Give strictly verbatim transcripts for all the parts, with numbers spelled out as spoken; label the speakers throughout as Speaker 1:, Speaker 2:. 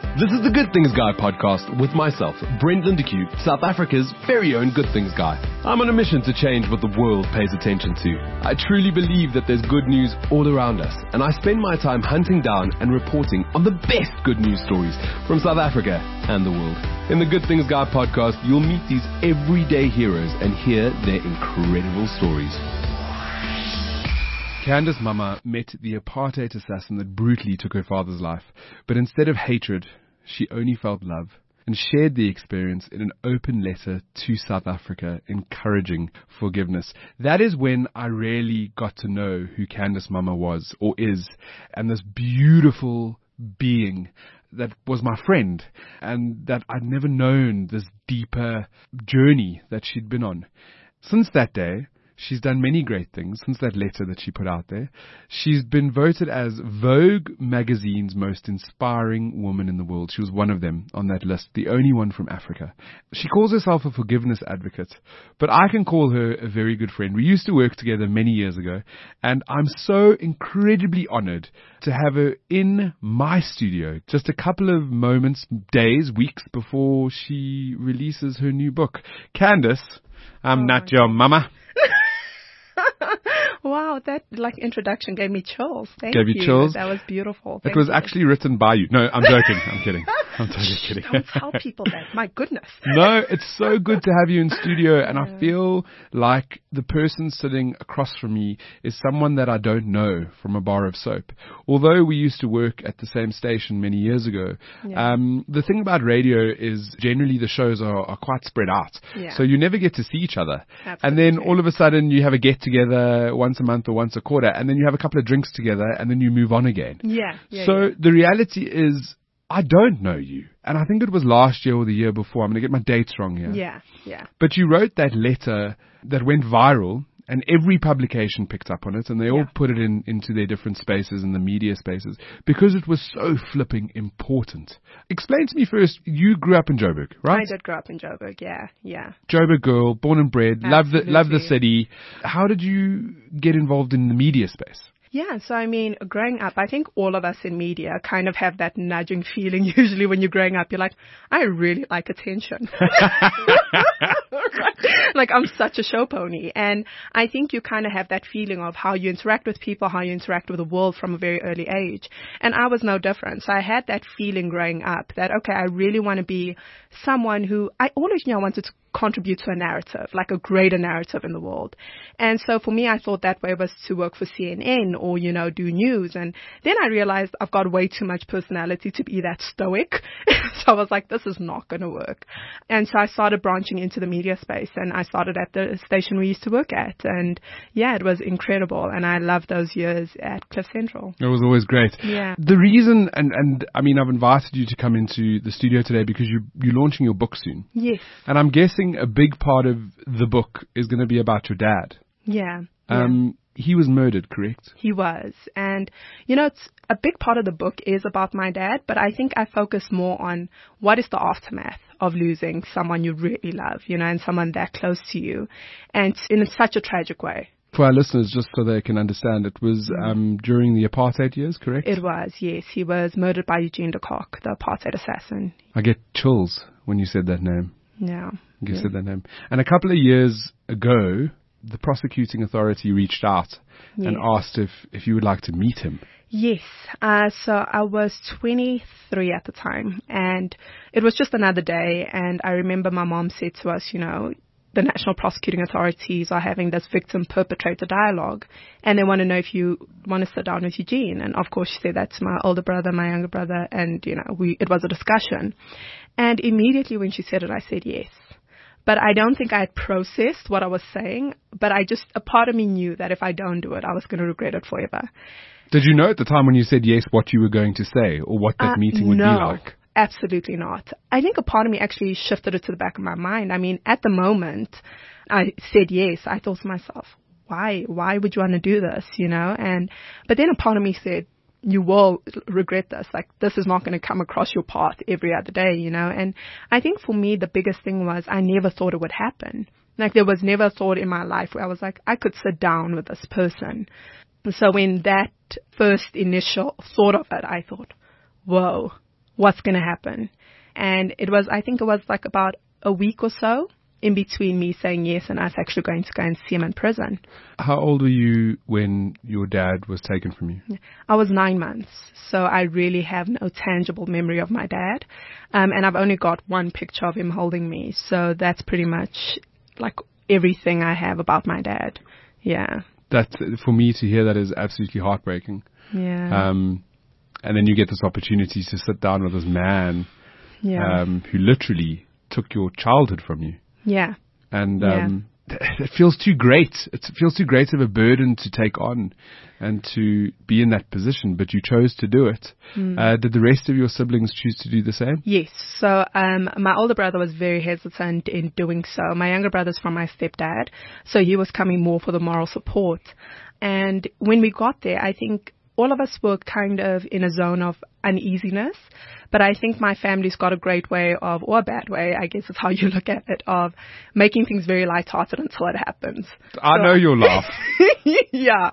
Speaker 1: This is the Good Things Guy podcast with myself, Brendan de Cube, South Africa's very own Good Things Guy. I'm on a mission to change what the world pays attention to. I truly believe that there's good news all around us, and I spend my time hunting down and reporting on the best good news stories from South Africa and the world. In the Good Things Guy podcast, you'll meet these everyday heroes and hear their incredible stories. Candace Mama met the apartheid assassin that brutally took her father's life, but instead of hatred, she only felt love and shared the experience in an open letter to South Africa encouraging forgiveness. That is when I really got to know who Candace Mama was or is, and this beautiful being that was my friend and that I'd never known this deeper journey that she'd been on. Since that day, she's done many great things since that letter that she put out there. She's been voted as Vogue magazine's most inspiring woman in the world. She was one of them on that list, the only one from Africa. She calls herself a forgiveness advocate, but I can call her a very good friend. We used to work together many years ago, and I'm so incredibly honored to have her in my studio just a couple of moments, days, weeks before she releases her new book. Candace, I'm oh not your mama.
Speaker 2: Wow, that like introduction gave me chills. Thank
Speaker 1: gave you. you chills?
Speaker 2: That was beautiful. Thank
Speaker 1: it was
Speaker 2: you.
Speaker 1: actually written by you. No, I'm joking. I'm kidding. I'm totally kidding.
Speaker 2: Don't tell people that. My goodness.
Speaker 1: No, it's so good to have you in studio, and I feel like the person sitting across from me is someone that I don't know from a bar of soap. Although we used to work at the same station many years ago, yeah. um, the thing about radio is generally the shows are, are quite spread out.
Speaker 2: Yeah.
Speaker 1: So you never get to see each other.
Speaker 2: Absolutely.
Speaker 1: And then all of a sudden you have a get-together once a month or once a quarter, and then you have a couple of drinks together, and then you move on again.
Speaker 2: Yeah. yeah
Speaker 1: so
Speaker 2: yeah.
Speaker 1: the reality is, I don't know you. And I think it was last year or the year before. I'm going to get my dates wrong here.
Speaker 2: Yeah, yeah.
Speaker 1: But you wrote that letter that went viral, and every publication picked up on it, and they all
Speaker 2: yeah.
Speaker 1: put it in into their different spaces and the media spaces because it was so flipping important. Explain to me first, you grew up in Joburg, right?
Speaker 2: I did grow up in Joburg, yeah, yeah.
Speaker 1: Joburg girl, born and bred, love the, love the city. How did you get involved in the media space?
Speaker 2: Yeah, so I mean, growing up, I think all of us in media kind of have that nudging feeling usually when you're growing up. You're like, I really like attention. Like, I'm such a show pony. And I think you kind of have that feeling of how you interact with people, how you interact with the world from a very early age. And I was no different. So I had that feeling growing up that, okay, I really want to be someone who, I always knew I wanted to contribute to a narrative, like a greater narrative in the world. And so for me, I thought that way was to work for C N N or, you know, do news. And then I realized I've got way too much personality to be that stoic. So I was like, this is not going to work. And so I started branching into the media space, and I started at the station we used to work at. And yeah, it was incredible. And I loved those years at Cliff Central.
Speaker 1: It was always great.
Speaker 2: Yeah.
Speaker 1: The reason, and, and I mean, I've invited you to come into the studio today because you, you're launching your book soon.
Speaker 2: Yes.
Speaker 1: And I'm guessing a big part of the book is going to be about your dad.
Speaker 2: Yeah.
Speaker 1: Um,
Speaker 2: yeah.
Speaker 1: He was murdered, correct?
Speaker 2: He was. And, you know, it's a big part of the book is about my dad, but I think I focus more on what is the aftermath of losing someone you really love, you know, and someone that close to you, and in such a tragic way.
Speaker 1: For our listeners, just so they can understand, it was um, during the apartheid years, correct?
Speaker 2: It was, yes. He was murdered by Eugene de Kock, the apartheid assassin.
Speaker 1: I get chills when you said that name.
Speaker 2: Yeah.
Speaker 1: You
Speaker 2: yeah.
Speaker 1: said that name. And a couple of years ago, the prosecuting authority reached out yes. and asked if, if you would like to meet him.
Speaker 2: Yes. Uh, so I was twenty-three at the time, and it was just another day. And I remember my mom said to us, you know, the national prosecuting authorities are having this victim-perpetrator dialogue, and they want to know if you want to sit down with Eugene. And of course, she said that to my older brother, my younger brother, and, you know, we it was a discussion. And immediately when she said it, I said yes. But I don't think I had processed what I was saying, but I just, a part of me knew that if I don't do it, I was going to regret it forever.
Speaker 1: Did you know at the time when you said yes what you were going to say, or what that
Speaker 2: uh,
Speaker 1: meeting would
Speaker 2: no.
Speaker 1: be like?
Speaker 2: Absolutely not. I think a part of me actually shifted it to the back of my mind. I mean, at the moment, I said yes. I thought to myself, why? Why would you want to do this, you know? And but then a part of me said, you will regret this. Like, this is not going to come across your path every other day, you know? And I think for me, the biggest thing was I never thought it would happen. Like, there was never a thought in my life where I was like, I could sit down with this person. So when that first initial thought of it, I thought, whoa. what's going to happen? And it was, I think it was like about a week or so in between me saying yes and us actually going to go and see him in prison.
Speaker 1: How old were you when your dad was taken from you?
Speaker 2: I was nine months, so I really have no tangible memory of my dad. Um, and I've only got one picture of him holding me, so that's pretty much like everything I have about my dad. Yeah.
Speaker 1: That, for me to hear that is absolutely heartbreaking.
Speaker 2: Yeah.
Speaker 1: Um, and then you get this opportunity to sit down with this man
Speaker 2: yeah.
Speaker 1: um, who literally took your childhood from you.
Speaker 2: Yeah.
Speaker 1: And um, yeah. th- it feels too great. It feels too great of a burden to take on and to be in that position, but you chose to do it. Mm. Uh, did the rest of your siblings choose to do the same?
Speaker 2: Yes. So um, my older brother was very hesitant in doing so. My younger brother's from my stepdad, so he was coming more for the moral support. And when we got there, I think all of us were kind of in a zone of uneasiness. But I think my family's got a great way of, or a bad way, I guess is how you look at it, of making things very lighthearted until it happens.
Speaker 1: I so, know you'll laugh.
Speaker 2: Yeah.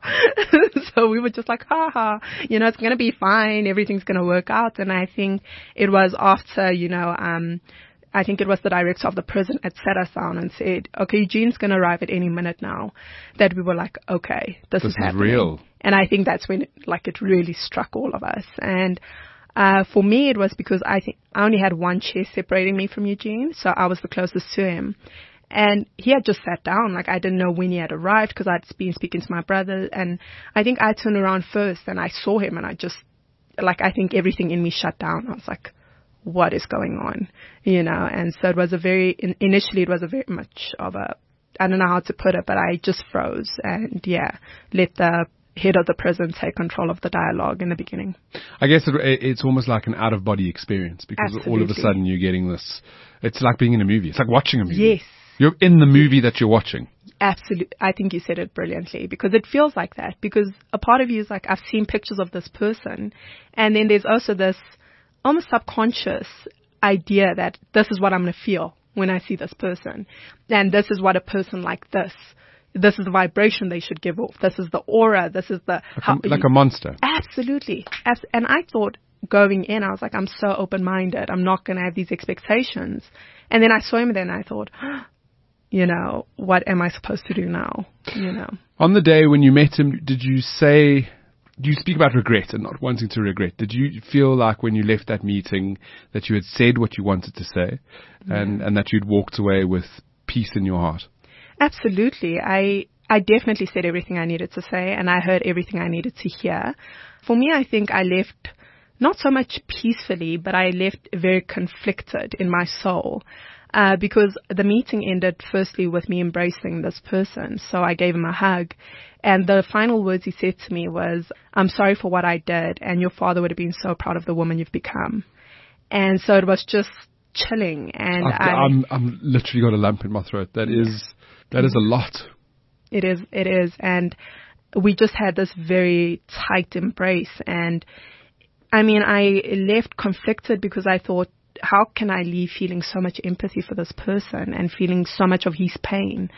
Speaker 2: So we were just like, ha ha, you know, it's going to be fine. Everything's going to work out. And I think it was after, you know, um, I think it was the director of the prison that sat us down and said, okay, Eugene's going to arrive at any minute now, that we were like, okay, this,
Speaker 1: this
Speaker 2: is happening.
Speaker 1: This is real.
Speaker 2: And I think that's when, it, like, it really struck all of us. And Uh, for me, it was because I think I only had one chair separating me from Eugene, so I was the closest to him. And he had just sat down, like I didn't know when he had arrived because I'd been speaking to my brother. And I think I turned around first and I saw him and I just, like, I think everything in me shut down. I was like, what is going on? You know, and so it was a very, in, initially it was a very much of a, I don't know how to put it, but I just froze and yeah, let the head of the prison take control of the dialogue in the beginning.
Speaker 1: I guess it, it's almost like an out-of-body experience because
Speaker 2: Absolutely.
Speaker 1: all of a sudden you're getting this, it's like being in a movie. It's like watching a movie.
Speaker 2: Yes.
Speaker 1: You're in the movie that you're watching.
Speaker 2: Absolutely. I think you said it brilliantly because it feels like that because a part of you is like, I've seen pictures of this person and then there's also this almost subconscious idea that this is what I'm going to feel when I see this person and this is what a person like this This is the vibration they should give off. This is the aura. This is the...
Speaker 1: Like, how, a, like a monster.
Speaker 2: Absolutely. As, and I thought going in, I was like, I'm so open-minded. I'm not going to have these expectations. And then I saw him there and I thought, you know, what am I supposed to do now? You know.
Speaker 1: On the day when you met him, did you say... You speak about regret and not wanting to regret. Did you feel like when you left that meeting that you had said what you wanted to say and, yeah. and that you'd walked away with peace in your heart?
Speaker 2: Absolutely. I I definitely said everything I needed to say and I heard everything I needed to hear. For me, I think I left not so much peacefully, but I left very conflicted in my soul uh, because the meeting ended firstly with me embracing this person. So I gave him a hug and the final words he said to me was, I'm sorry for what I did and your father would have been so proud of the woman you've become. And so it was just chilling. And
Speaker 1: I've,
Speaker 2: I,
Speaker 1: I'm, I'm literally got a lump in my throat. That yeah. is... That is a lot.
Speaker 2: It is, it is. And we just had this very tight embrace. And I mean, I left conflicted because I thought, how can I leave feeling so much empathy for this person and feeling so much of his pain?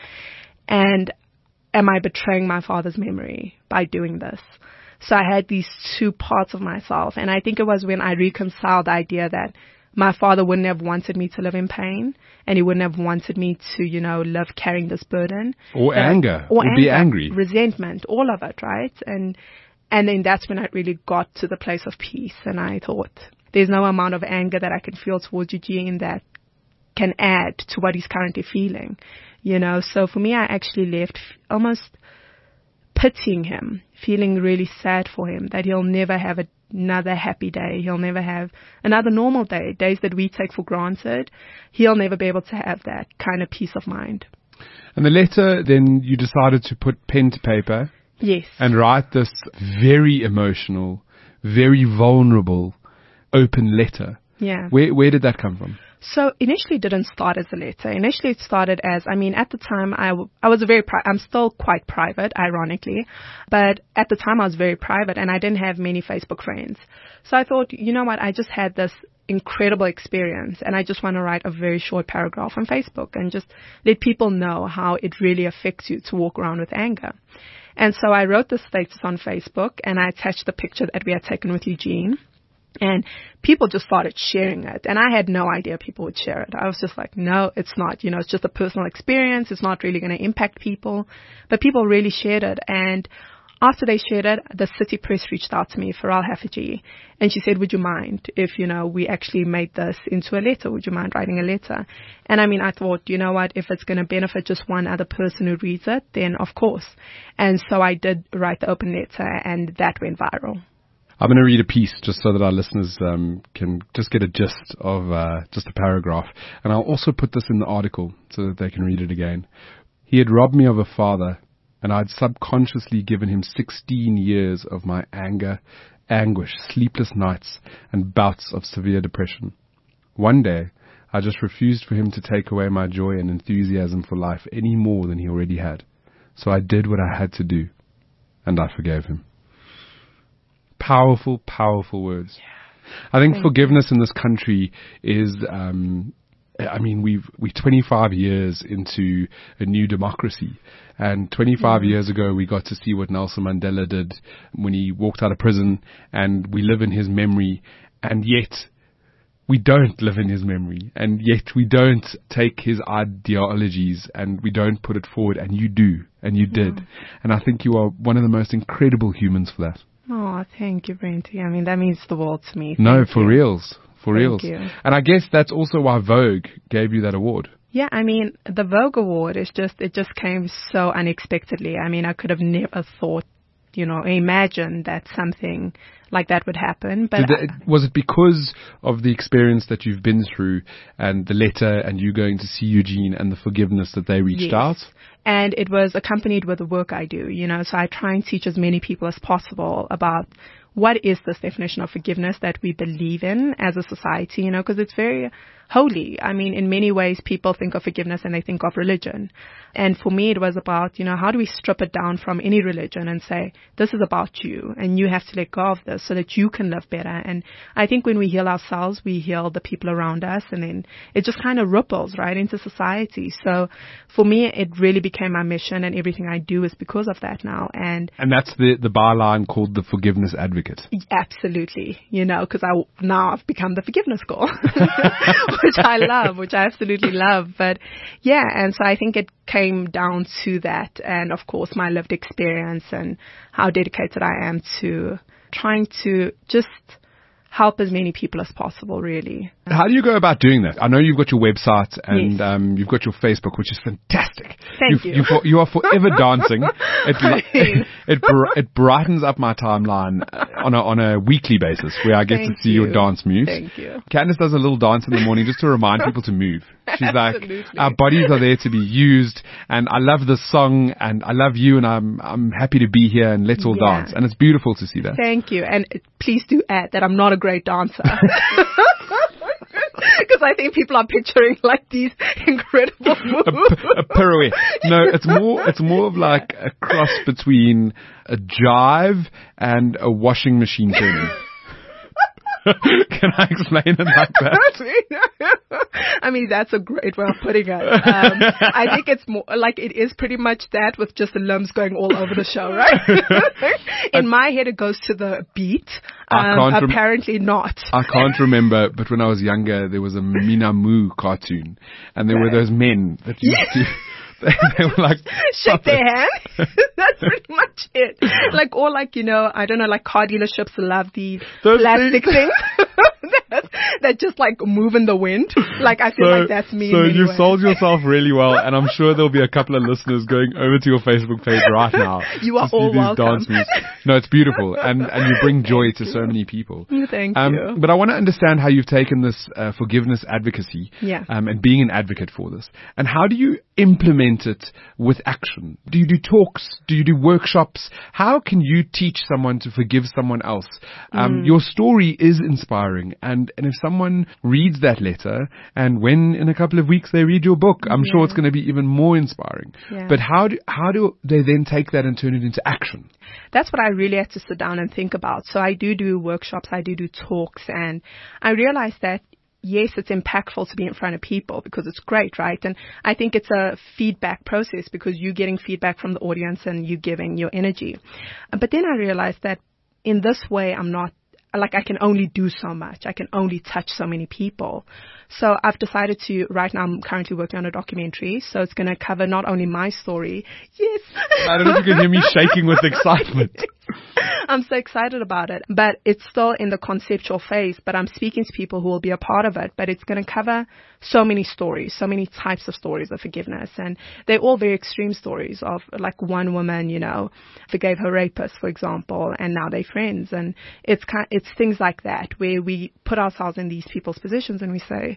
Speaker 2: And am I betraying my father's memory by doing this? So I had these two parts of myself. And I think it was when I reconciled the idea that my father wouldn't have wanted me to live in pain and he wouldn't have wanted me to, you know, live carrying this burden.
Speaker 1: Or
Speaker 2: uh,
Speaker 1: anger.
Speaker 2: Or,
Speaker 1: or
Speaker 2: anger,
Speaker 1: be angry.
Speaker 2: Resentment, all of it, right? And and then that's when I really got to the place of peace. And I thought, there's no amount of anger that I can feel towards Eugene that can add to what he's currently feeling. You know, so for me, I actually left almost pitying him, feeling really sad for him that he'll never have a another happy day. He'll never have another normal day, days that we take for granted. He'll never be able to have that kind of peace of mind.
Speaker 1: And the letter, then you decided to put pen to paper.
Speaker 2: Yes.
Speaker 1: And write this very emotional, very vulnerable, open letter.
Speaker 2: Yeah.
Speaker 1: Where, where did that come from?
Speaker 2: So initially it didn't start as a letter. Initially it started as, I mean, at the time I, w- I was a very, pri- I'm still quite private, ironically, but at the time I was very private and I didn't have many Facebook friends. So I thought, you know what, I just had this incredible experience and I just want to write a very short paragraph on Facebook and just let people know how it really affects you to walk around with anger. And so I wrote the status on Facebook and I attached the picture that we had taken with Eugene. And people just started sharing it. And I had no idea people would share it. I was just like, no, it's not. You know, it's just a personal experience. It's not really going to impact people. But people really shared it. And after they shared it, the city press reached out to me, Pharrell Hafiji, and she said, would you mind if, you know, we actually made this into a letter? Would you mind writing a letter? And I mean, I thought, you know what, if it's going to benefit just one other person who reads it, then of course. And so I did write the open letter, and that went viral.
Speaker 1: I'm going to read a piece just so that our listeners um, can just get a gist of uh, just a paragraph. And I'll also put this in the article so that they can read it again. He had robbed me of a father, and I'd subconsciously given him sixteen years of my anger, anguish, sleepless nights, and bouts of severe depression. One day, I just refused for him to take away my joy and enthusiasm for life any more than he already had. So I did what I had to do, and I forgave him. Powerful, powerful words. Yeah. I think Thank forgiveness you. in this country is, um, I mean, we've, we're twenty-five years into a new democracy. And twenty-five mm. years ago, we got to see what Nelson Mandela did when he walked out of prison, and we live in his memory. And yet, we don't live in his memory. And yet, we don't take his ideologies and we don't put it forward. And you do. And you did. Mm. And I think you are one of the most incredible humans for that.
Speaker 2: Oh, thank you, Brenty. I mean, that means the world to me. Thank
Speaker 1: no, for
Speaker 2: you.
Speaker 1: reals. For
Speaker 2: thank
Speaker 1: reals.
Speaker 2: You.
Speaker 1: And I guess that's also why Vogue gave you that award.
Speaker 2: Yeah, I mean, the Vogue Award is just, it just came so unexpectedly. I mean, I could have never thought, you know, imagined that something like that would happen. But
Speaker 1: Did that, was it because of the experience that you've been through and the letter and you going to see Eugene and the forgiveness that they reached
Speaker 2: yes.
Speaker 1: out?
Speaker 2: And it was accompanied with the work I do, you know, so I try and teach as many people as possible about what is this definition of forgiveness that we believe in as a society, you know, because it's very holy. I mean, in many ways, people think of forgiveness and they think of religion. And for me, it was about, you know, how do we strip it down from any religion and say, this is about you and you have to let go of this so that you can live better. And I think when we heal ourselves, we heal the people around us, and then it just kind of ripples right into society. So for me, it really became my mission, and everything I do is because of that now. And
Speaker 1: and that's the, the byline called the Forgiveness Advocate.
Speaker 2: Absolutely. You know, because I now I've become the forgiveness girl, which I love, which I absolutely love. But yeah, and so I think it came down to that, and of course my lived experience and how dedicated I am to trying to just help as many people as possible, really.
Speaker 1: How do you go about doing that? I know you've got your website and
Speaker 2: yes.
Speaker 1: um, you've got your Facebook, which is fantastic.
Speaker 2: Thank
Speaker 1: You've,
Speaker 2: you.
Speaker 1: You, you are forever dancing. It, it, it, it brightens up my timeline on a, on a weekly basis where I get
Speaker 2: Thank
Speaker 1: to see
Speaker 2: you.
Speaker 1: your dance moves.
Speaker 2: Thank you.
Speaker 1: Candice does a little dance in the morning just to remind people to move. She's
Speaker 2: Absolutely.
Speaker 1: like, our bodies are there to be used, and I love this song, and I love you, and I'm I'm happy to be here, and let's all
Speaker 2: yeah.
Speaker 1: dance. And it's beautiful to see that.
Speaker 2: Thank you. And please do add that I'm not a great dancer. Because I think people are picturing like these incredible moves.
Speaker 1: A, a pirouette. No, it's more, it's more of like a cross between a jive and a washing machine turning. Can I explain it like that?
Speaker 2: I mean, that's a great way of putting it. Um, I think it's more like it is pretty much that with just the limbs going all over the show, right? In my head, it goes to the beat. Um,
Speaker 1: I can't rem-
Speaker 2: apparently not.
Speaker 1: I can't remember, but when I was younger, there was a Minamu cartoon, and there right. were those men that used to. They, they were like
Speaker 2: shake their hand. That's pretty much it. Like, or like, you know, I don't know, like car dealerships love these those plastic things, things that, that just like move in the wind. Like, I feel
Speaker 1: so,
Speaker 2: like that's me.
Speaker 1: So you
Speaker 2: ways.
Speaker 1: sold yourself really well, and I'm sure there'll be a couple of listeners going over to your Facebook page right now.
Speaker 2: You are all welcome. Dance moves.
Speaker 1: No, it's beautiful, and and you bring joy to so many people.
Speaker 2: Thank
Speaker 1: um,
Speaker 2: you.
Speaker 1: But I want to understand how you've taken this uh, forgiveness advocacy,
Speaker 2: yeah.
Speaker 1: um, and being an advocate for this, and how do you implement it with action? Do you do talks? Do you do workshops? How can you teach someone to forgive someone else? Um, mm. Your story is inspiring, and, and if someone reads that letter, and when in a couple of weeks they read your book, I'm yeah. sure it's going to be even more inspiring.
Speaker 2: Yeah.
Speaker 1: But how do how do they then take that and turn it into action?
Speaker 2: That's what I really had to sit down and think about. So I do do workshops, I do do talks, and I realized that yes, it's impactful to be in front of people because it's great, right? And I think it's a feedback process because you're getting feedback from the audience and you're giving your energy. But then I realized that in this way, I'm not like I can only do so much. I can only touch so many people. So I've decided to, right now I'm currently working on a documentary. So it's going to cover not only my story. Yes.
Speaker 1: I don't know if you can hear me shaking with excitement.
Speaker 2: I'm so excited about it, but it's still in the conceptual phase, but I'm speaking to people who will be a part of it, but it's going to cover so many stories, so many types of stories of forgiveness. And they're all very extreme stories of like one woman, you know, forgave her rapist, for example, and now they're friends. And it's kind, it's things like that where we put ourselves in these people's positions and we say,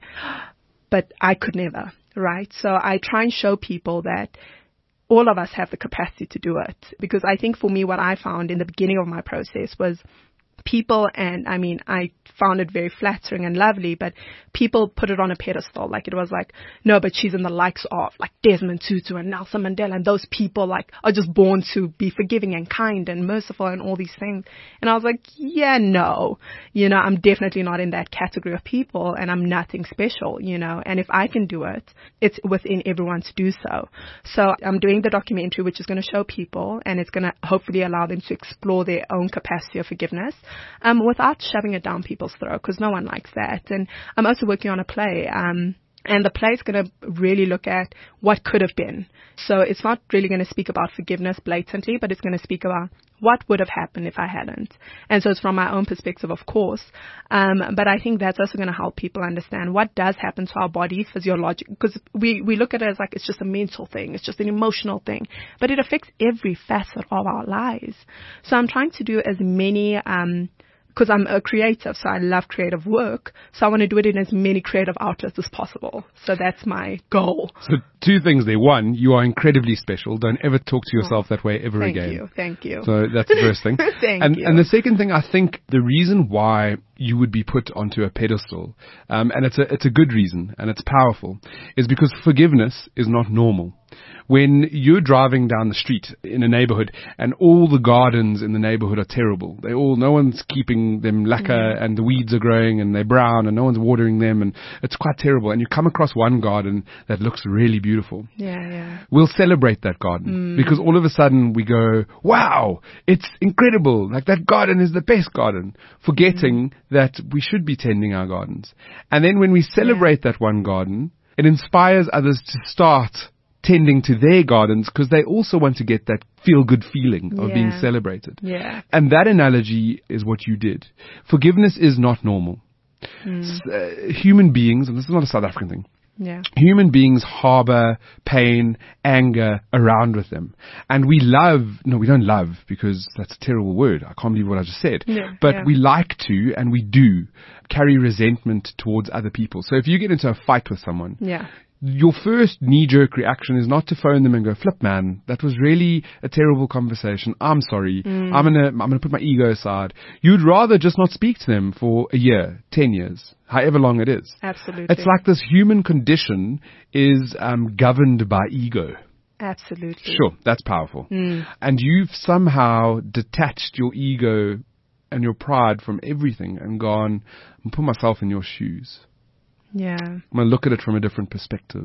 Speaker 2: but I could never, right? So I try and show people that all of us have the capacity to do it. Because I think for me, what I found in the beginning of my process was people, and I mean, I found it very flattering and lovely, but people put it on a pedestal. Like it was like, no, but she's in the likes of like Desmond Tutu and Nelson Mandela, and those people like are just born to be forgiving and kind and merciful and all these things. And I was like, yeah, no, you know, I'm definitely not in that category of people, and I'm nothing special, you know, and if I can do it, it's within everyone to do so. So I'm doing the documentary, which is going to show people, and it's going to hopefully allow them to explore their own capacity of forgiveness. Um, without shoving it down people's throat, because no one likes that. And I'm also working on a play, um, and the play is going to really look at what could have been. So it's not really going to speak about forgiveness blatantly, but it's going to speak about what would have happened if I hadn't. And so it's from my own perspective, of course. Um, but I think that's also going to help people understand what does happen to our body physiologically, because we, we look at it as like it's just a mental thing, it's just an emotional thing, but it affects every facet of our lives. So I'm trying to do as many, um, because I'm a creative, so I love creative work. So I want to do it in as many creative outlets as possible. So that's my goal.
Speaker 1: So two things there. One, you are incredibly special. Don't ever talk to yourself that way ever
Speaker 2: Thank
Speaker 1: again.
Speaker 2: Thank you. Thank you.
Speaker 1: So that's the first thing.
Speaker 2: Thank
Speaker 1: and,
Speaker 2: you.
Speaker 1: And the second thing, I think the reason why you would be put onto a pedestal, um, and it's a, it's a good reason and it's powerful, is because forgiveness is not normal. When you're driving down the street in a neighborhood and all the gardens in the neighborhood are terrible, they all, no one's keeping them lacquer mm-hmm. and the weeds are growing and they're brown and no one's watering them and it's quite terrible. And you come across one garden that looks really beautiful.
Speaker 2: Yeah, yeah.
Speaker 1: We'll celebrate that garden mm. because all of a sudden we go, wow, it's incredible. Like that garden is the best garden, forgetting mm. that we should be tending our gardens. And then when we celebrate yeah. that one garden, it inspires others to start tending to their gardens because they also want to get that feel-good feeling of
Speaker 2: yeah.
Speaker 1: being celebrated.
Speaker 2: Yeah.
Speaker 1: And that analogy is what you did. Forgiveness is not normal. Mm. Uh, human beings, and this is not a South African thing,
Speaker 2: yeah.
Speaker 1: human beings harbor pain, anger around with them. And we love, no, we don't love because that's a terrible word. I can't believe what I just said.
Speaker 2: Yeah,
Speaker 1: but
Speaker 2: yeah.
Speaker 1: we like to, and we do, carry resentment towards other people. So if you get into a fight with someone,
Speaker 2: yeah.
Speaker 1: your first knee-jerk reaction is not to phone them and go, flip, man, that was really a terrible conversation. I'm sorry. Mm. I'm gonna, I'm gonna put my ego aside. You'd rather just not speak to them for a year, ten years, however long it is.
Speaker 2: Absolutely.
Speaker 1: It's like this human condition is um, governed by ego.
Speaker 2: Absolutely.
Speaker 1: Sure, that's powerful.
Speaker 2: Mm.
Speaker 1: And you've somehow detached your ego and your pride from everything and gone, and put myself in your shoes.
Speaker 2: Yeah.
Speaker 1: I'm going to look at it from a different perspective.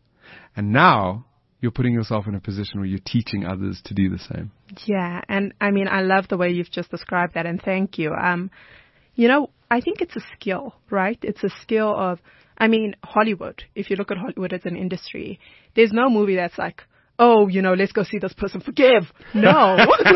Speaker 1: And now you're putting yourself in a position where you're teaching others to do the same.
Speaker 2: Yeah. And I mean, I love the way you've just described that, and thank you. Um, you know, I think it's a skill, right? It's a skill of, I mean, Hollywood, if you look at Hollywood as an industry, there's no movie that's like, oh, you know, let's go see this person forgive. No.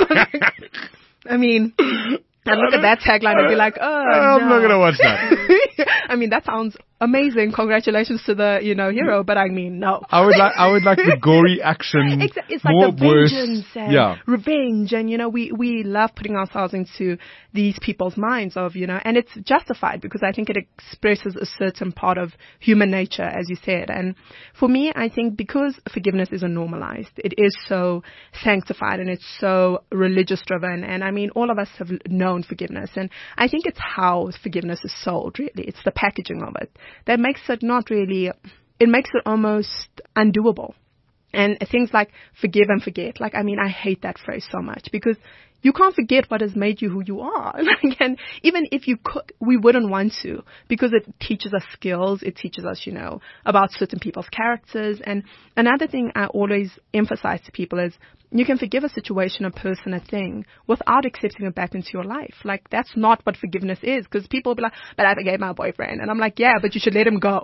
Speaker 2: I mean, I'd look at that tagline and be like, oh,
Speaker 1: I'm
Speaker 2: no.
Speaker 1: not going to watch that.
Speaker 2: I mean, that sounds amazing. Congratulations to the, you know, hero. But I mean, no.
Speaker 1: I would like, I would like the gory action.
Speaker 2: Exactly. It's like
Speaker 1: more
Speaker 2: the vengeance
Speaker 1: worse.
Speaker 2: and
Speaker 1: yeah.
Speaker 2: revenge. And, you know, we, we love putting ourselves into these people's minds of, you know, and it's justified because I think it expresses a certain part of human nature, as you said. And for me, I think because forgiveness isn't normalized, it is so sanctified and it's so religious driven. And I mean, all of us have known forgiveness. And I think it's how forgiveness is sold, really. It's the packaging of it that makes it not really, it makes it almost undoable. And things like forgive and forget. Like, I mean, I hate that phrase so much because you can't forget what has made you who you are. And even if you could, we wouldn't want to, because it teaches us skills. It teaches us, you know, about certain people's characters. And another thing I always emphasize to people is you can forgive a situation, a person, a thing without accepting it back into your life. Like, that's not what forgiveness is, because people will be like, but I forgave my boyfriend. And I'm like, yeah, but you should let him go.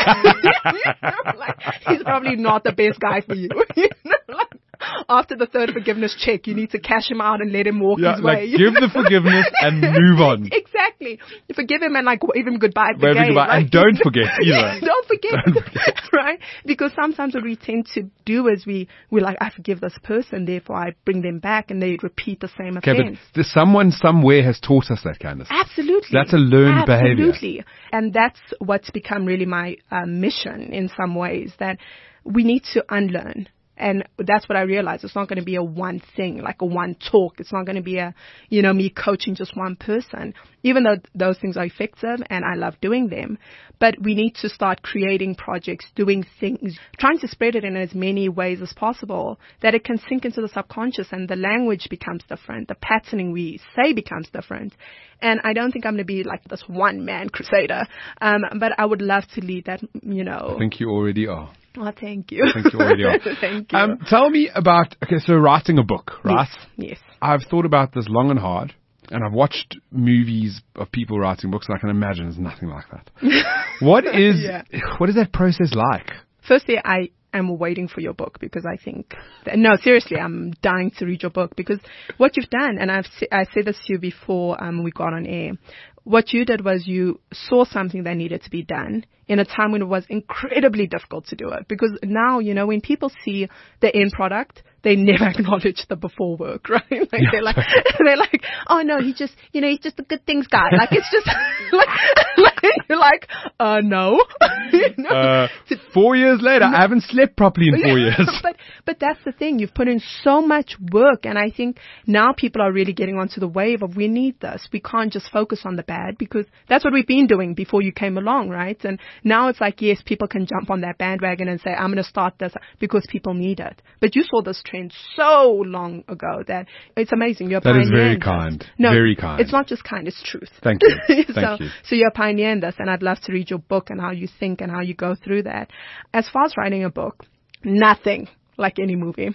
Speaker 2: Like, he's probably not the best guy for you. You know, like, after the third forgiveness check, you need to cash him out and let him walk
Speaker 1: yeah,
Speaker 2: his
Speaker 1: like,
Speaker 2: way.
Speaker 1: Give the forgiveness and move on.
Speaker 2: Exactly. You forgive him and like wave him goodbye at the
Speaker 1: wave
Speaker 2: game.
Speaker 1: Goodbye.
Speaker 2: Like,
Speaker 1: and don't forget either.
Speaker 2: don't forget.
Speaker 1: Don't forget.
Speaker 2: Right? Because sometimes what we tend to do is we, we're like, I forgive this person, therefore I bring them back, and they repeat the same
Speaker 1: okay,
Speaker 2: offense.
Speaker 1: but there's someone somewhere has taught us that kind of stuff.
Speaker 2: Absolutely.
Speaker 1: That's a learned
Speaker 2: Absolutely.
Speaker 1: behavior.
Speaker 2: Absolutely. And that's what's become really my uh, mission in some ways, that we need to unlearn. And that's what I realized. It's not going to be a one thing, like a one talk. It's not going to be a, you know, me coaching just one person, even though those things are effective and I love doing them. But we need to start creating projects, doing things, trying to spread it in as many ways as possible, that it can sink into the subconscious and the language becomes different. The patterning we say becomes different. And I don't think I'm going to be like this one man crusader. Um, but I would love to lead that, you know.
Speaker 1: I think you already are.
Speaker 2: Oh, thank you.
Speaker 1: I think you already are.
Speaker 2: Thank you.
Speaker 1: Um, tell me about, okay, so writing a book, right?
Speaker 2: Yes, yes.
Speaker 1: I've thought about this long and hard, and I've watched movies of people writing books, and I can imagine it's nothing like that. What is,
Speaker 2: yeah.
Speaker 1: what is that process like?
Speaker 2: Firstly, I am waiting for your book, because I think, that, no, seriously, I'm dying to read your book, because what you've done, and I've I said this to you before um, we got on air, what you did was you saw something that needed to be done in a time when it was incredibly difficult to do it. Because now, you know, when people see the end product, they never acknowledge the before work, right? Like,
Speaker 1: yeah.
Speaker 2: they're like, they're like, oh no, he just, you know, he's just a good things guy. Like, it's just, like, like, you're like, uh, no. You know?
Speaker 1: uh, four years later, no. I haven't slept properly in four years.
Speaker 2: but, but that's the thing. You've put in so much work. And I think now people are really getting onto the wave of, we need this. We can't just focus on the bad, because that's what we've been doing before you came along, right? And now it's like, yes, people can jump on that bandwagon and say, I'm going to start this because people need it. But you saw this trend so long ago that it's amazing. You're
Speaker 1: that is very
Speaker 2: this.
Speaker 1: kind.
Speaker 2: No,
Speaker 1: very kind.
Speaker 2: It's not just kind, it's truth.
Speaker 1: Thank you. Thank
Speaker 2: so,
Speaker 1: you.
Speaker 2: So you're pioneering this, and I'd love to read your book and how you think and how you go through that. As far as writing a book, nothing like any movie.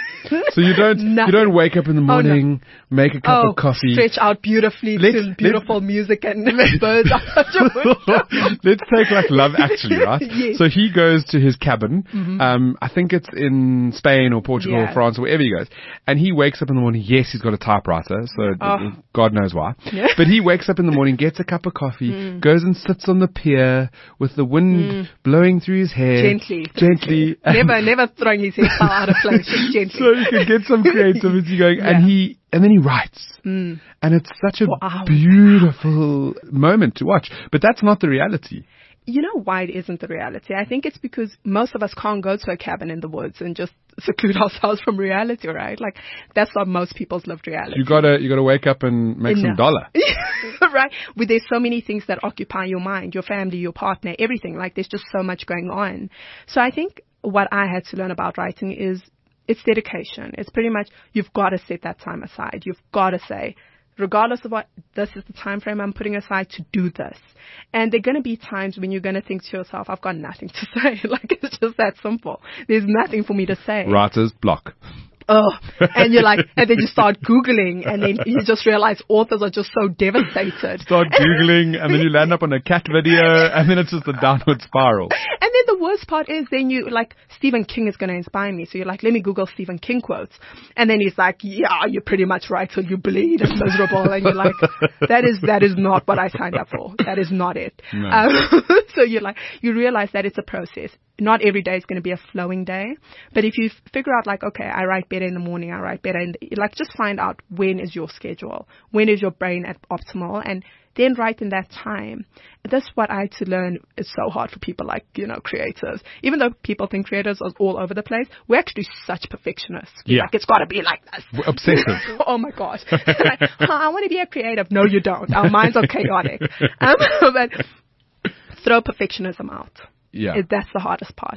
Speaker 1: So you don't you don't wake up in the morning, oh, no. make a cup
Speaker 2: oh,
Speaker 1: of coffee,
Speaker 2: stretch out beautifully let's, to beautiful let's, music and birds outside your window.
Speaker 1: Let's take like Love Actually, right?
Speaker 2: Yes.
Speaker 1: So he goes to his cabin. Mm-hmm. Um, I think it's in Spain or Portugal yeah. or France or wherever he goes, and he wakes up in the morning. Yes, he's got a typewriter, so oh. God knows why. Yeah. But he wakes up in the morning, gets a cup of coffee, mm. goes and sits on the pier with the wind mm. blowing through his hair,
Speaker 2: gently,
Speaker 1: gently,
Speaker 2: never, never throwing his hair out of place, just gently.
Speaker 1: So you can get some creativity going, yeah. and he and then he writes, mm. and it's such a wow. beautiful moment to watch. But that's not the reality.
Speaker 2: You know why it isn't the reality? I think it's because most of us can't go to a cabin in the woods and just seclude ourselves from reality, right? Like, that's not most people's lived reality.
Speaker 1: You gotta, you gotta wake up and make
Speaker 2: no.
Speaker 1: some dollar.
Speaker 2: Right? Well, there's so many things that occupy your mind, your family, your partner, everything. Like, there's just so much going on. So I think what I had to learn about writing is it's dedication. It's pretty much, you've got to set that time aside. You've got to say, regardless of what, this is the time frame I'm putting aside to do this. And there are going to be times when you're going to think to yourself, I've got nothing to say. Like, it's just that simple. There's nothing for me to say.
Speaker 1: Writer's block.
Speaker 2: Oh, and you're like, and then you start Googling, and then you just realize authors are just so devastated.
Speaker 1: Start Googling, and then you land up on a cat video, and then it's just a downward spiral.
Speaker 2: And then the worst part is, then you, like, Stephen King is going to inspire me. So you're like, let me Google Stephen King quotes. And then he's like, yeah, you're pretty much right till you bleed and miserable. And you're like, that is, that is not what I signed up for. That is not it. No. Um, so you're like, you realize that it's a process. Not every day is going to be a flowing day. But if you figure out, like, okay, I write better in the morning, I write better in the, like, just find out when is your schedule, when is your brain at optimal, and then write in that time. That's what I had to learn. It's so hard for people like, you know, creators. Even though people think creators are all over the place, we're actually such perfectionists. We're
Speaker 1: yeah.
Speaker 2: like, it's got to be like this.
Speaker 1: We're obsessive.
Speaker 2: Oh my gosh. Like, oh, I want to be a creative. No, you don't. Our minds are chaotic. Um, but throw perfectionism out.
Speaker 1: Yeah.
Speaker 2: It, that's the hardest part.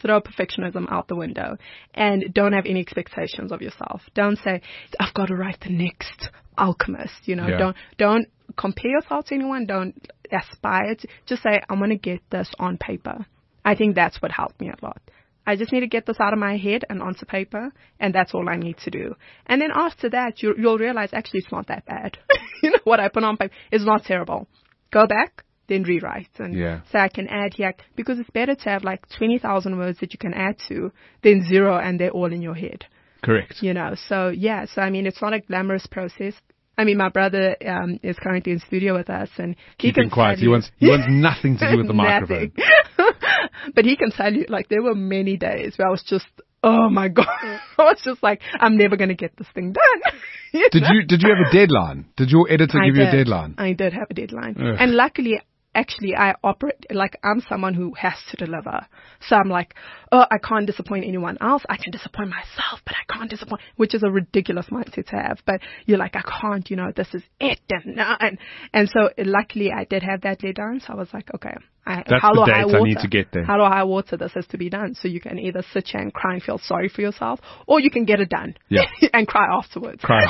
Speaker 2: throw perfectionism out the window and don't have any expectations of yourself. Don't say, I've got to write the next Alchemist. You know,
Speaker 1: Yeah.
Speaker 2: don't, don't compare yourself to anyone. Don't aspire to, just say, I'm going to get this on paper. I think that's what helped me a lot. I just need to get this out of my head and onto paper, and that's all I need to do. And then after that, you, you'll realize, actually, it's not that bad. You know, what I put on paper is not terrible. Go back, then rewrite, and
Speaker 1: Yeah.
Speaker 2: say I can add here, because it's better to have like twenty thousand words that you can add to than zero and they're all in your head.
Speaker 1: Correct.
Speaker 2: You know, so yeah, so I mean, it's not a glamorous process. I mean, my brother um, is currently in studio with us, and he
Speaker 1: Keeping
Speaker 2: can
Speaker 1: quiet.
Speaker 2: tell
Speaker 1: He
Speaker 2: you-
Speaker 1: wants he wants nothing to do with the microphone.
Speaker 2: Nothing. But he can tell you, like, there were many days where I was just, oh my God, I was just like, I'm never going to get this thing done. You
Speaker 1: Did
Speaker 2: know?
Speaker 1: you did you have a deadline? Did your editor
Speaker 2: I
Speaker 1: give you a
Speaker 2: did.
Speaker 1: deadline?
Speaker 2: I did have a deadline.
Speaker 1: Ugh.
Speaker 2: And luckily, actually, I operate, like, I'm someone who has to deliver. So I'm like, oh, I can't disappoint anyone else. I can disappoint myself, but I can't disappoint, which is a ridiculous mindset to have. But you're like, I can't, you know, this is it. And, and, and so luckily I did have that deadline. So I was like, okay, I,
Speaker 1: That's
Speaker 2: how
Speaker 1: the
Speaker 2: do
Speaker 1: date
Speaker 2: I
Speaker 1: I
Speaker 2: water?
Speaker 1: need to get there.
Speaker 2: How do I water this has to be done? So you can either sit here and cry and feel sorry for yourself, or you can get it done
Speaker 1: Yeah.
Speaker 2: and cry afterwards.
Speaker 1: Cry.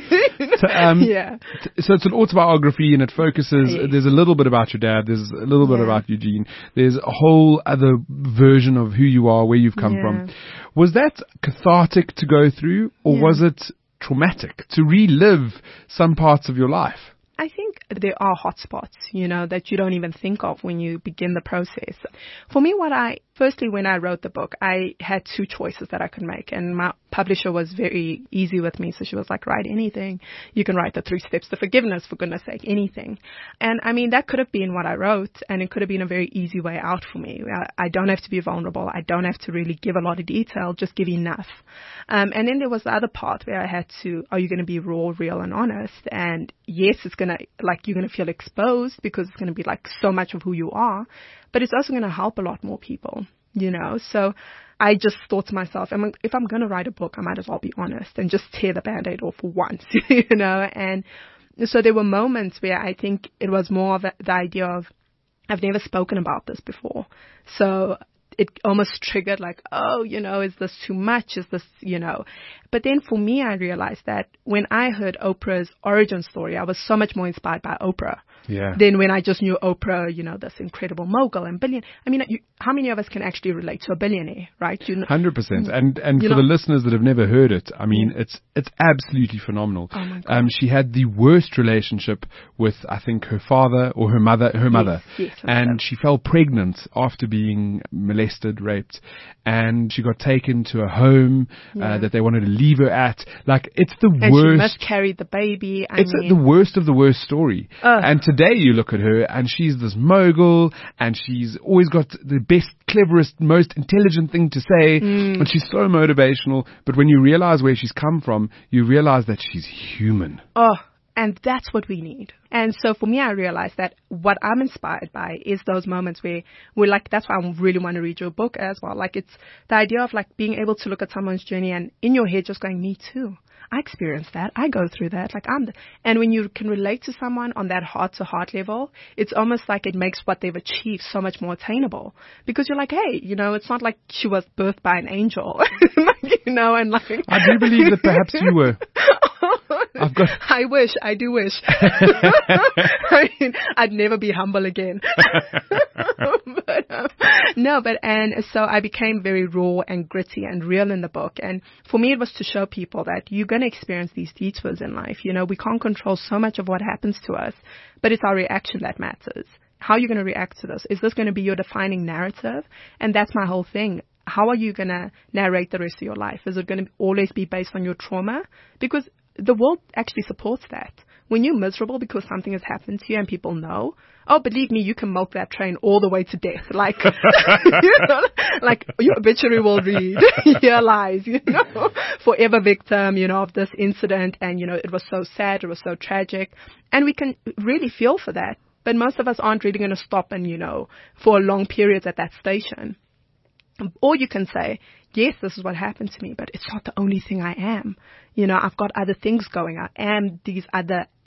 Speaker 1: So, um,
Speaker 2: Yeah.
Speaker 1: t- so it's an autobiography, and it focuses.
Speaker 2: Yes.
Speaker 1: There's a little bit about your dad. There's a little bit
Speaker 2: Yeah.
Speaker 1: about Eugene. There's a whole other version of who you are, where you've come
Speaker 2: Yeah.
Speaker 1: from. Was that cathartic to go through, or
Speaker 2: Yeah.
Speaker 1: was it traumatic to relive some parts of your life?
Speaker 2: I think there are hotspots, you know, that you don't even think of when you begin the process. For me, what I, firstly, when I wrote the book, I had two choices that I could make. And my publisher was very easy with me. So she was like, write anything. You can write the three steps to forgiveness, for goodness sake, anything. And I mean, that could have been what I wrote, and it could have been a very easy way out for me. I, I don't have to be vulnerable. I don't have to really give a lot of detail, just give enough. Um, and then there was the other part where I had to, are you going to be raw, real, and honest? And yes, it's going to, like, you're going to feel exposed because it's going to be like so much of who you are, but it's also going to help a lot more people, you know? So I just thought to myself, I'm, if I'm going to write a book, I might as well be honest and just tear the Band-Aid off once, you know? And so there were moments where I think it was more of a, the idea of, I've never spoken about this before. So it almost triggered like, oh, you know, is this too much? Is this, you know? But then for me, I realized that when I heard Oprah's origin story, I was so much more inspired by Oprah.
Speaker 1: Yeah.
Speaker 2: Than when I just knew Oprah, you know, this incredible mogul and billion. I mean, you, how many of us can actually relate to a billionaire, right? You know,
Speaker 1: Hundred percent, and and
Speaker 2: You
Speaker 1: for
Speaker 2: know-
Speaker 1: the listeners that have never heard it, I mean, it's it's absolutely phenomenal.
Speaker 2: Oh my God.
Speaker 1: Um, she had the worst relationship with, I think, her father or her mother, her mother,
Speaker 2: yes, her
Speaker 1: and
Speaker 2: mother.
Speaker 1: she fell pregnant after being molested, raped, and she got taken to a home uh,
Speaker 2: Yeah.
Speaker 1: that they wanted to leave her at. Like, it's the
Speaker 2: and she
Speaker 1: worst.
Speaker 2: miscarried the baby. I
Speaker 1: It's
Speaker 2: mean,
Speaker 1: the worst of the worst story.
Speaker 2: Ugh.
Speaker 1: And today you look at her and she's this mogul and she's always got the best, cleverest, most intelligent thing to say.
Speaker 2: Mm.
Speaker 1: And she's so motivational. But when you realize where she's come from, you realize that she's human.
Speaker 2: Oh, and that's what we need. And so for me, I realized that what I'm inspired by is those moments where we're like, that's why I really want to read your book as well. Like, it's the idea of like being able to look at someone's journey and in your head just going, me too. I experienced that. I go through that. Like I'm, the, and when you can relate to someone on that heart to heart level, it's almost like it makes what they've achieved so much more attainable because you're like, hey, you know, it's not like she was birthed by an angel, you know, and like.
Speaker 1: I do believe that perhaps you were. I've got.
Speaker 2: I wish. I do wish. I mean, I'd never be humble again. but, um, no, but, and so I became very raw and gritty and real in the book. And for me, it was to show people that you're going to experience these detours in life. You know, we can't control so much of what happens to us, but it's our reaction that matters. How are you going to react to this? Is this going to be your defining narrative? And that's my whole thing. How are you going to narrate the rest of your life? Is it going to always be based on your trauma? Because the world actually supports that. When you're miserable because something has happened to you and people know, oh, believe me, you can milk that train all the way to death. Like, you know, like your obituary will read, here lies, you know, forever victim, you know, of this incident. And, you know, it was so sad. It was so tragic. And we can really feel for that. But most of us aren't really going to stop and, you know, for long periods at that station. Or you can say, yes, this is what happened to me, but it's not the only thing I am. You know, I've got other things going. I am these other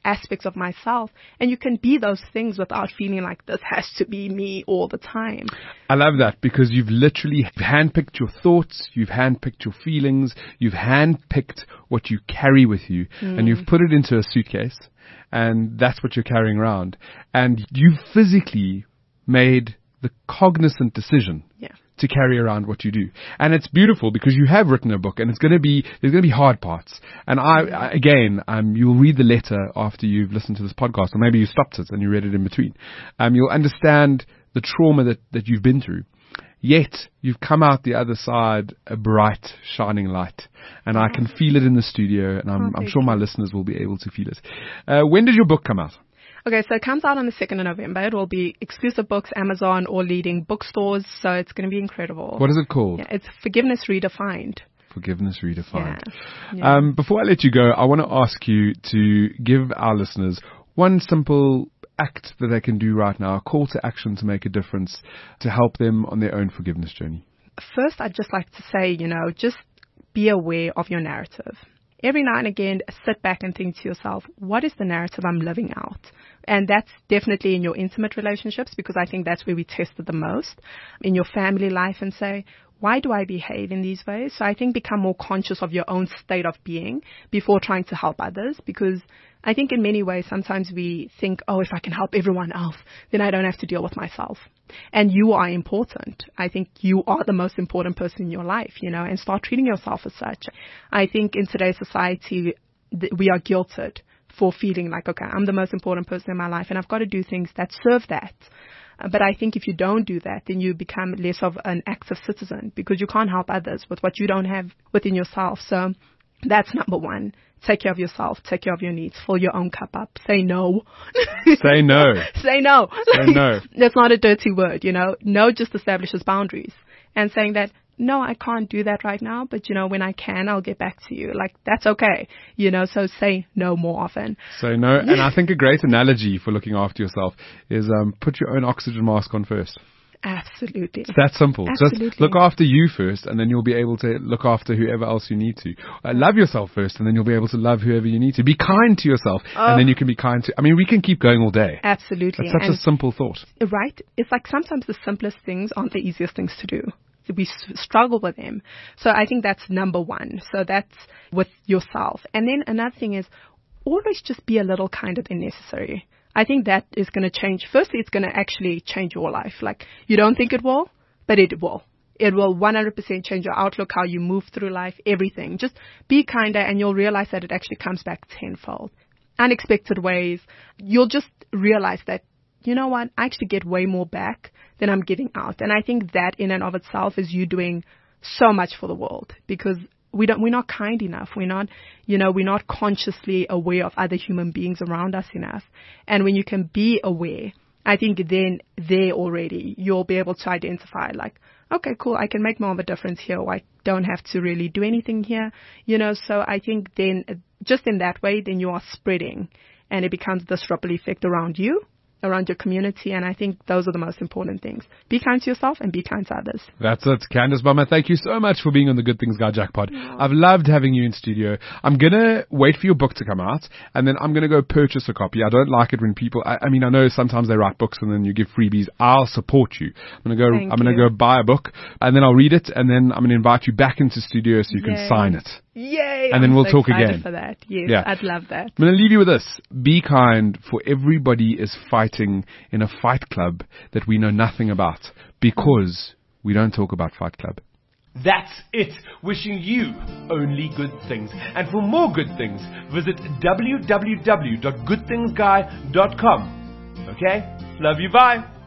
Speaker 2: aspects of myself. And you can be those things without feeling like this has to be me all the time.
Speaker 1: I love that, because you've literally handpicked your thoughts, you've handpicked your feelings, you've handpicked what you carry with you, mm. and you've put it into a suitcase, and that's what you're carrying around. And you've physically made the cognizant decision
Speaker 2: yeah.
Speaker 1: to carry around what you do. And it's beautiful because you have written a book, and it's going to be, there's going to be hard parts. And I, I again, um, you'll read the letter after you've listened to this podcast, or maybe you stopped it and you read it in between. Um, you'll understand the trauma that, that you've been through. Yet, you've come out the other side a bright, shining light. And I can feel it in the studio, and I'm,
Speaker 2: oh,
Speaker 1: I'm sure my listeners will be able to feel it. Uh, when did your book come out?
Speaker 2: Okay, so it comes out on the second of November. It will be exclusive books, Amazon, or leading bookstores. So it's going to be incredible.
Speaker 1: What is it called?
Speaker 2: Yeah, it's Forgiveness Redefined.
Speaker 1: Forgiveness Redefined.
Speaker 2: Yeah. Yeah.
Speaker 1: Um, before I let you go, I want to ask you to give our listeners one simple act that they can do right now, a call to action to make a difference, to help them on their own forgiveness journey.
Speaker 2: First, I'd just like to say, you know, just be aware of your narrative. Every now and again, sit back and think to yourself, what is the narrative I'm living out? And that's definitely in your intimate relationships, because I think that's where we test it the most, in your family life, and say, why do I behave in these ways? So I think become more conscious of your own state of being before trying to help others, because I think in many ways, sometimes we think, oh, if I can help everyone else, then I don't have to deal with myself. And you are important. I think you are the most important person in your life, you know, and start treating yourself as such. I think in today's society, th- we are guilted for feeling like, okay, I'm the most important person in my life, and I've got to do things that serve that. Uh, but I think if you don't do that, then you become less of an active citizen, because you can't help others with what you don't have within yourself. So that's number one. Take care of yourself. Take care of your needs. Fill your own cup up. Say no.
Speaker 1: Say no.
Speaker 2: Say no.
Speaker 1: Say no.
Speaker 2: That's not a dirty word, you know. No just establishes boundaries. And saying that, no, I can't do that right now, but, you know, when I can, I'll get back to you. Like, that's okay. You know, so say no more often.
Speaker 1: Say no. And I think a great analogy for looking after yourself is um, put your own oxygen mask on first.
Speaker 2: Absolutely.
Speaker 1: It's that simple.
Speaker 2: Absolutely.
Speaker 1: Just look after you first, and then you'll be able to look after whoever else you need to. Uh, love yourself first, and then you'll be able to love whoever you need to. Be kind to yourself, oh. and then you can be kind to... I mean, we can keep going all day.
Speaker 2: Absolutely.
Speaker 1: It's such
Speaker 2: and
Speaker 1: a simple thought.
Speaker 2: Right? It's like sometimes the simplest things aren't the easiest things to do. We s- struggle with them. So I think that's number one. So that's with yourself. And then another thing is always just be a little kinder than necessary. I think that is going to change. Firstly, it's going to actually change your life. Like, you don't think it will, but it will. It will one hundred percent change your outlook, how you move through life, everything. Just be kinder, and you'll realize that it actually comes back tenfold. Unexpected ways. You'll just realize that, you know what, I actually get way more back than I'm giving out. And I think that in and of itself is you doing so much for the world, because we don't, we're not kind enough. We're not, you know, we're not consciously aware of other human beings around us enough. And when you can be aware, I think then there already you'll be able to identify like, okay, cool, I can make more of a difference here, or I don't have to really do anything here, you know. So I think then just in that way, then you are spreading, and it becomes this ripple effect around you, around your community, and I think those are the most important things. Be kind to yourself and be kind to others.
Speaker 1: That's it. Candice Bummer, thank you so much for being on the Good Things Guy Jackpot. Oh. I've loved having you in studio. I'm going to wait for your book to come out, and then I'm going to go purchase a copy. I don't like it when people, I, I mean, I know sometimes they write books and then you give freebies. I'll support you. I'm going to go,
Speaker 2: Thank
Speaker 1: I'm going to go buy a book, and then I'll read it, and then I'm going to invite you back into studio so you
Speaker 2: Yay.
Speaker 1: can sign it.
Speaker 2: Yay!
Speaker 1: And then
Speaker 2: I'm
Speaker 1: we'll
Speaker 2: so
Speaker 1: talk
Speaker 2: excited
Speaker 1: again.
Speaker 2: For that. Yes,
Speaker 1: yeah.
Speaker 2: I'd love that.
Speaker 1: I'm going to leave you with this. Be kind, for everybody is fighting in a fight club that we know nothing about, because we don't talk about Fight Club.
Speaker 3: That's it. Wishing you only good things. And for more good things, visit w w w dot good things guy dot com. Okay? Love you. Bye.